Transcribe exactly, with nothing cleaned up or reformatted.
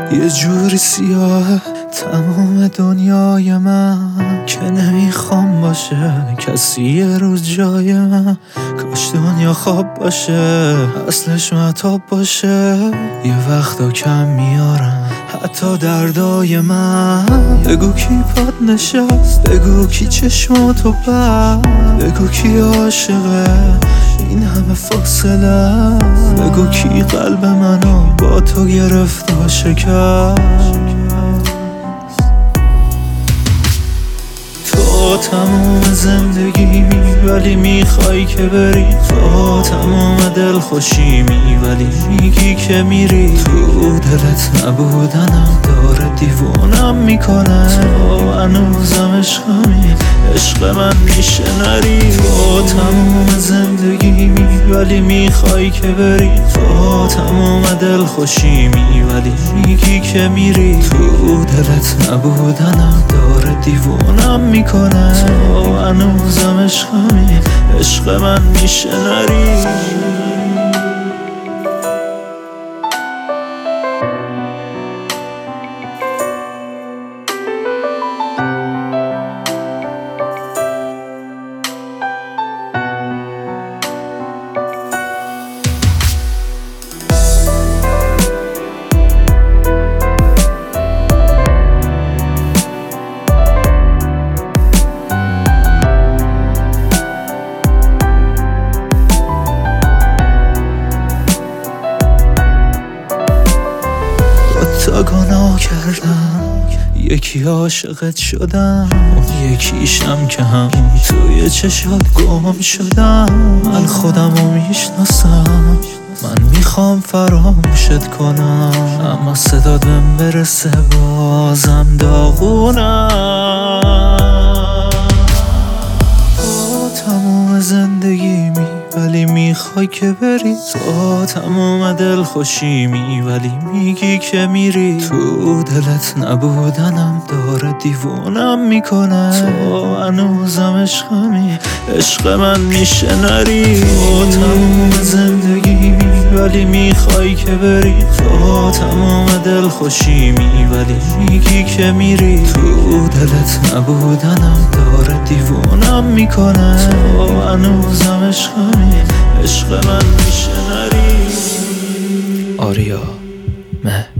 یه جوری سیاه تمام دنیای من که نمیخوام باشه کسی یه روز جای من. کاش دنیا خواب باشه اصلش مطاب باشه. یه وقتا کم میارم حتی دردای من. بگو کی پاد نشست، بگو کی چشماتو بست، بگو کی عاشقه این همه فاصله. بگو کی قلب منو با تو گرفت و شکست. تو تموم زندگیمی ولی میخوای که بری. تو تموم دل خوشیمی ولی میگی که میری. تو دلت نبودنم داره دیوونم میکنه. تو هنوزم عشقمی، عشق من میشه نری. تو تموم زندگیمی ولی میخوای که بری. تو تموم دل خوشیمی ولی میگی که میری. تو دلت نبودنم داره دیوونم میکنه. تو هنوزم عشقمی، عشق من میشه نری. تا گناه کردم یکی عاشقت شدم، اون یکیشم که هم توی چشات گم شدم. من خودمو میشناسم، من میخوام فراموشت کنم، اما صدات بهم برسه بازم داغونم. تو تموم زندگیمی ولی میخوای که بری. تو تمام دل خوشیمی ولی میگی که میری. تو دلت نبودنم داره دیوونم میکنه. تو هنوزم عشقمی، عشق من میشه نری. تو تمام زندگیمی ولی میخوای که بری. تو تمام دل خوشیمی ولی میگی که میری. تو دلت نبودنم داره دیوونم میکنه. تو هنوزم عشقمی، عشق من میشه نری. آریا مه